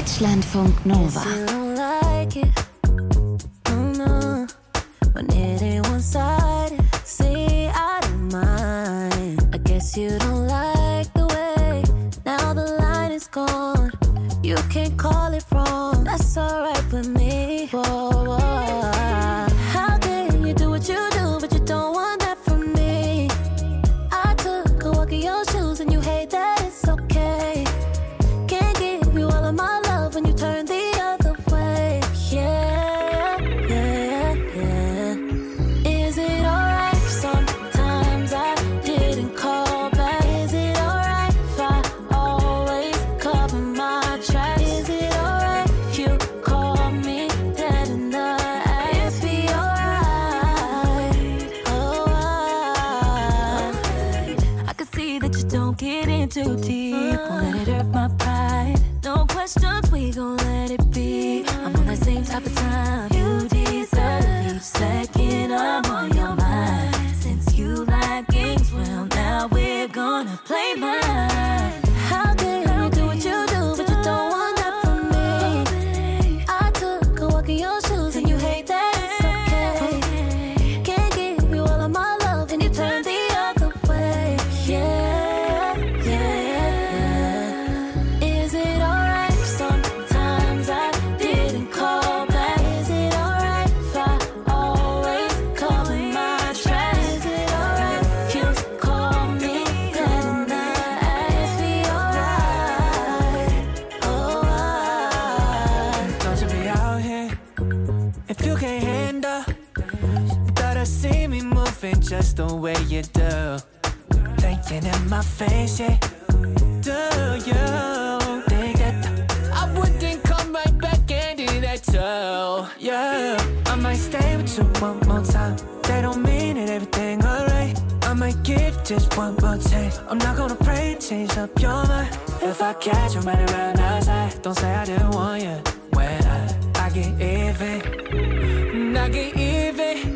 Deutschlandfunk Nova. When it ain't one-sided, see, I don't mind. I guess you don't like the way now the line is gone. You can't call it wrong, that's alright with me. Whoa, whoa. How can you do what you do, but you don't want that from me? I took a walk in your shoes and you hate that it's okay. Can't give you all of my love when you turn the other way. Yeah. Too deep, won't let it hurt my pride. No questions, we gon' let it be. I'm on that same type of time. You deserve each second I'm on your mind. Since you like games, well now we're gonna play mine. How can you do what you do, but you don't want that from me? I took a walk in your shoes and you hate that it's okay. Can't give you all of my love and you turn the other way. Yeah. Just the way you do, thinking in my face, yeah. Do you think that I wouldn't come right back and do that too? Yeah, I might stay with you one more time. They don't mean it, everything alright. I might give just one more chance. I'm not gonna pray, change up your mind. If I catch you running around outside, don't say I didn't want you. When I get even, I get even.